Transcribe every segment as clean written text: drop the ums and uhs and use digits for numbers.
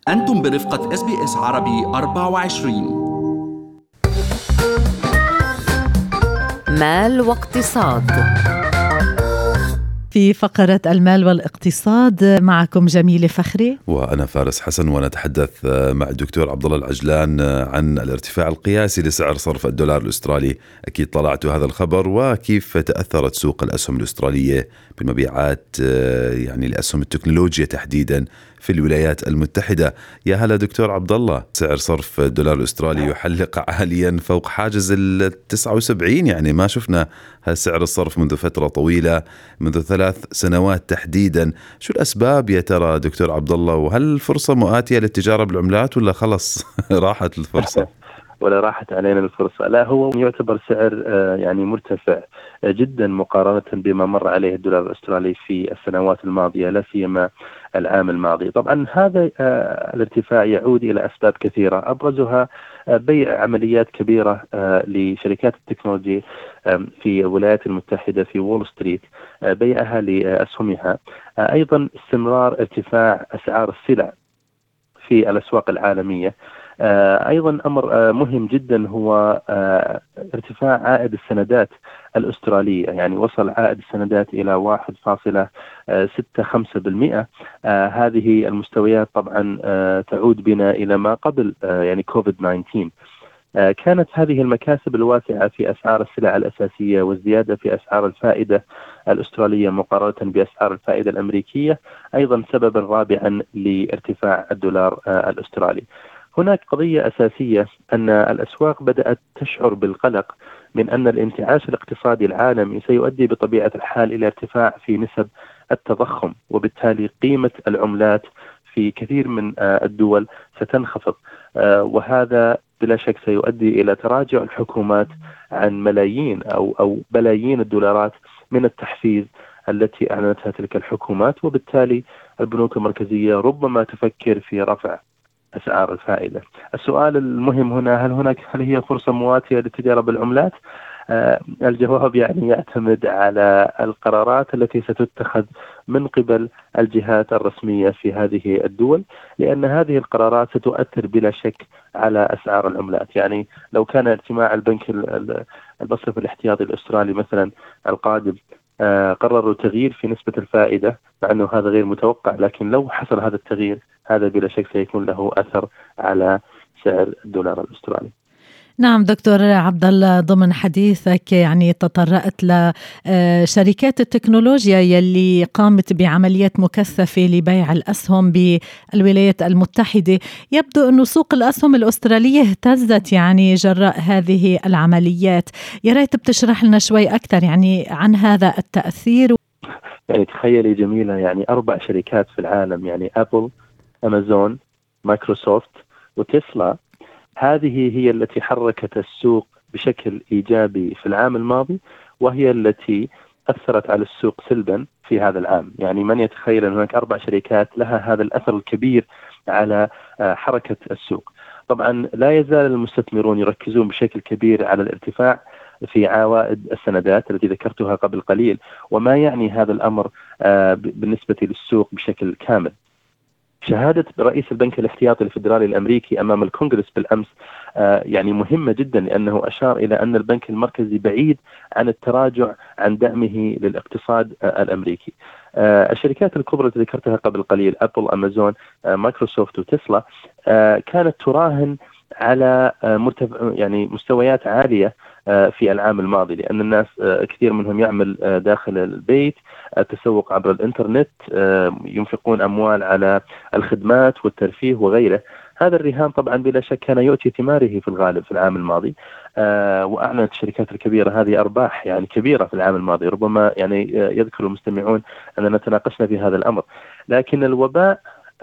أنتم برفقة SBS عربي 24. مال واقتصاد. في فقرة المال والاقتصاد معكم جميلة فخري وأنا فارس حسن، ونتحدث مع الدكتور عبد الله العجلان عن الارتفاع القياسي لسعر صرف الدولار الأسترالي. أكيد طلعتوا هذا الخبر، وكيف تأثرت سوق الأسهم الأسترالية بالمبيعات، يعني الأسهم التكنولوجيا تحديدا في الولايات المتحدة. يا هلا دكتور عبد الله، سعر صرف الدولار الأسترالي يحلق عاليا فوق حاجز 79، يعني ما شفنا سعر الصرف منذ فترة طويلة، منذ 3 سنوات تحديدا. شو الأسباب يا ترى دكتور عبد الله؟ وهل الفرصة مؤاتية للتجارة بالعملات ولا خلص راحت الفرصة؟ ولا راحت علينا الفرصة. لا، هو يعتبر سعر يعني مرتفع جدا مقارنة بما مر عليه الدولار الأسترالي في السنوات الماضية، لا سيما العام الماضي. طبعا هذا الارتفاع يعود إلى أسباب كثيرة، أبرزها بيع عمليات كبيرة لشركات التكنولوجيا في الولايات المتحدة في وول ستريت، بيعها لأسهمها. أيضا استمرار ارتفاع أسعار السلع في الأسواق العالمية. أيضا أمر مهم جدا هو ارتفاع عائد السندات الأسترالية، يعني وصل عائد السندات إلى 1.65%. هذه المستويات طبعا تعود بنا إلى ما قبل يعني كوفيد 19. كانت هذه المكاسب الواسعة في أسعار السلع الأساسية والزيادة في أسعار الفائدة الأسترالية مقارنة بأسعار الفائدة الأمريكية أيضا سببا رابعا لارتفاع الدولار الأسترالي. هناك قضية أساسية أن الأسواق بدأت تشعر بالقلق من أن الانتعاش الاقتصادي العالمي سيؤدي بطبيعة الحال إلى ارتفاع في نسب التضخم، وبالتالي قيمة العملات في كثير من الدول ستنخفض، وهذا بلا شك سيؤدي إلى تراجع الحكومات عن ملايين أو بلايين الدولارات من التحفيز التي أعلنتها تلك الحكومات، وبالتالي البنوك المركزية ربما تفكر في رفع أسعار الفائدة. السؤال المهم هنا، هل هي فرصة مواتية للتجارة بالعملات؟ الجواب يعني يعتمد على القرارات التي ستتخذ من قبل الجهات الرسمية في هذه الدول، لأن هذه القرارات ستؤثر بلا شك على أسعار العملات. يعني لو كان اجتماع البنك المصرفي الاحتياطي الأسترالي مثلا القادم قرروا تغيير في نسبة الفائدة، مع أنه هذا غير متوقع، لكن لو حصل هذا التغيير هذا بلا شك سيكون له أثر على سعر الدولار الأسترالي. نعم دكتور عبد الله، ضمن حديثك يعني تطرقت لشركات التكنولوجيا يلي قامت بعمليات مكثفة لبيع الأسهم بالولايات المتحدة. يبدو أن سوق الأسهم الأسترالية اهتزت يعني جراء هذه العمليات. يا ريت بتشرح لنا شوي أكثر يعني عن هذا التأثير. يعني تخيلي جميلة، يعني 4 شركات في العالم، يعني أبل، أمازون، مايكروسوفت وتسلا، هذه هي التي حركت السوق بشكل إيجابي في العام الماضي، وهي التي أثرت على السوق سلبا في هذا العام. يعني من يتخيل أن هناك 4 شركات لها هذا الأثر الكبير على حركة السوق؟ طبعا لا يزال المستثمرون يركزون بشكل كبير على الارتفاع في عوائد السندات التي ذكرتها قبل قليل، وما يعني هذا الأمر بالنسبة للسوق بشكل كامل. شهادة رئيس البنك الاحتياطي الفيدرالي الأمريكي أمام الكونغرس بالأمس يعني مهمة جدا، لأنه أشار إلى أن البنك المركزي بعيد عن التراجع عن دعمه للاقتصاد الأمريكي. الشركات الكبرى التي ذكرتها قبل قليل، أبل، أمازون، مايكروسوفت وتسلا، كانت تراهن على يعني مستويات عالية في العام الماضي، لأن الناس كثير منهم يعمل داخل البيت، التسوق عبر الإنترنت، ينفقون أموال على الخدمات والترفيه وغيره. هذا الرهان طبعا بلا شك كان يؤتي ثماره في الغالب في العام الماضي، وأعلنت الشركات الكبيرة هذه أرباح يعني كبيرة في العام الماضي. ربما يعني يذكر المستمعون أننا تناقشنا في هذا الأمر، لكن الوباء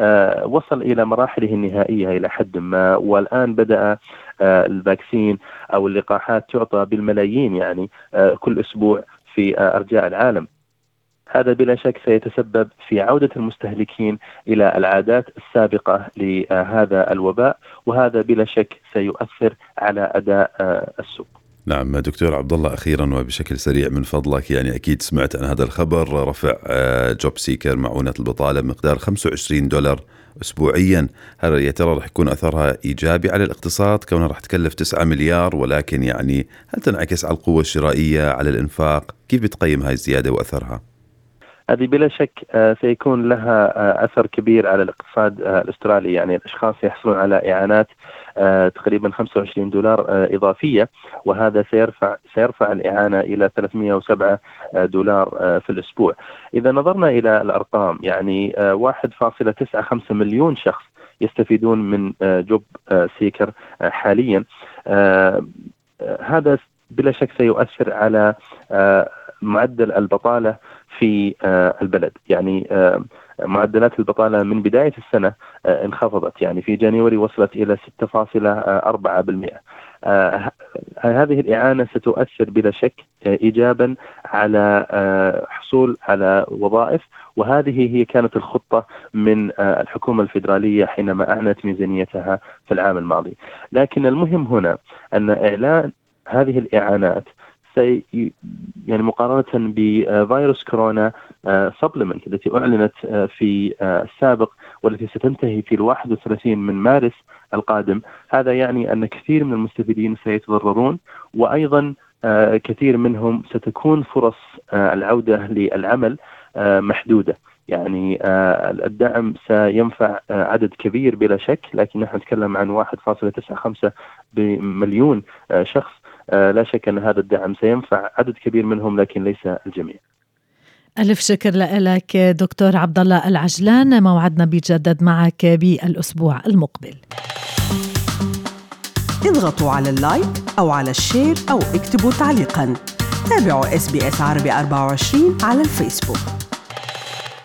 وصل إلى مراحله النهائية إلى حد ما، والآن بدأ الفاكسين أو اللقاحات تعطى بالملايين يعني كل أسبوع في أرجاء العالم. هذا بلا شك سيتسبب في عودة المستهلكين إلى العادات السابقة لهذا الوباء، وهذا بلا شك سيؤثر على أداء السوق. نعم دكتور عبد الله، أخيرا وبشكل سريع من فضلك، يعني أكيد سمعت عن هذا الخبر، رفع جوب سيكر معونة البطالة بمقدار $25 أسبوعيا. هل يا ترى رح يكون أثرها إيجابي على الاقتصاد كونها رح تكلف 9 مليار، ولكن يعني هل تنعكس على القوة الشرائية، على الإنفاق؟ كيف بتقيم هاي الزيادة وأثرها؟ هذه بلا شك سيكون لها أثر كبير على الاقتصاد الأسترالي. يعني الأشخاص يحصلون على إعانات تقريبا $25 إضافية، وهذا سيرفع الإعانة إلى $307 في الأسبوع. إذا نظرنا إلى الأرقام، يعني 1.95 مليون شخص يستفيدون من جوب سيكر حاليا. هذا بلا شك سيؤثر على معدل البطالة في البلد. يعني معدلات البطالة من بداية السنة انخفضت، يعني في جانيوري وصلت إلى 6.4%. هذه الإعانة ستؤثر بلا شك إيجابا على حصول على وظائف، وهذه هي كانت الخطة من الحكومة الفيدرالية حينما أعلنت ميزانيتها في العام الماضي. لكن المهم هنا أن إعلان هذه الإعانات يعني مقارنة بفيروس كورونا سبلمنت التي أعلنت في السابق والتي ستنتهي في 31 من مارس القادم، هذا يعني أن كثير من المستفيدين سيتضررون، وأيضا كثير منهم ستكون فرص العودة للعمل محدودة. يعني الدعم سينفع عدد كبير بلا شك، لكن نحن نتكلم عن 1.95 مليون شخص. لا شك أن هذا الدعم سينفع عدد كبير منهم، لكن ليس الجميع. ألف شكر لك دكتور عبد الله العجلان. موعدنا بيتجدد معك بالأسبوع المقبل. اضغطوا على اللايك أو على الشير أو اكتبوا تعليقا. تابعوا SBS عربي 24 على الفيسبوك.